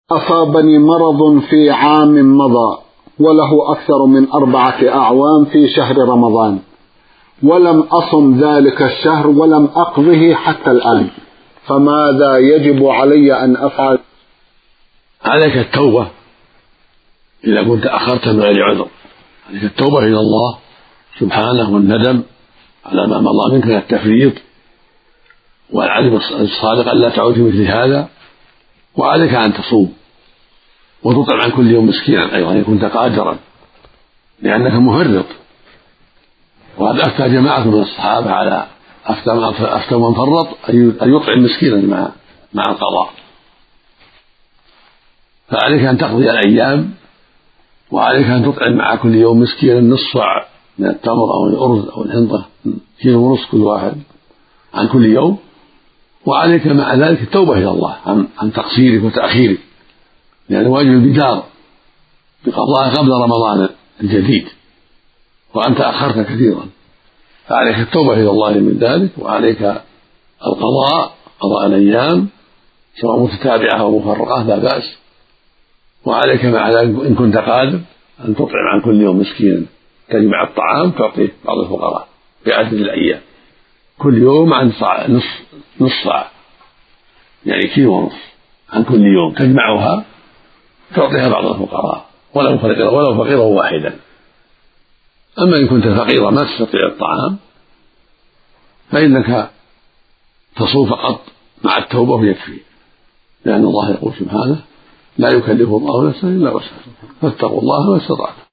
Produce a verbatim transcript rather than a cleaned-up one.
أصابني مرض في عام مضى وله أكثر من أربعة أعوام في شهر رمضان، ولم أصم ذلك الشهر ولم أقضه حتى الآن، فماذا يجب علي أن أفعل؟ عليك التوبة إذا كنت أخرت من غير عذر، عليك التوبة إلى الله سبحانه والندم على ما مضى منك من التفريط والعزم الصادق أن لا تعود في مثل هذا، وعليك أن تصوم وتطعم عن كل يوم مسكينا أيضا إن كنت قادرا لأنك مفرط. وقد أفتى جماعة من الصحابة على أفتى من فرط أن يطعم مسكينا مع مع القضاء. فعليك أن تقضي الأيام، وعليك أن تطعم مع كل يوم مسكينا نصف صاع من التمر أو الأرز أو الحنطة، كيلو ونصف كل واحد عن كل يوم. وعليك مع ذلك التوبة إلى الله عن, عن تقصيرك وتأخيرك، لأن واجب البدار بقضاء قبل رمضان الجديد وأنت أخرت كثيرا، فعليك التوبة إلى الله من ذلك، وعليك القضاء قضاء الأيام سواء متتابعة أو مفرقة لا بأس. وعليك مع ذلك إن كنت قادر أن تطعم عن كل يوم مسكينا، تجمع الطعام تعطيه بعض الفقراء بعدد الأيام كل يوم عن صاع نصف نصف صاع، يعني كيلو ونصف عن كل يوم تجمعها تعطيها بعض الفقراء ولو فقيرا ولو فقيرا واحدا. أما إن كنت فقيرا ما تستطيع الطعام فإنك تصوم فقط مع التوبة يكفي، لأن الله يقول سبحانه لا يكلف الله نفسا إلا وسعها فاتقوا الله ما استطعتم.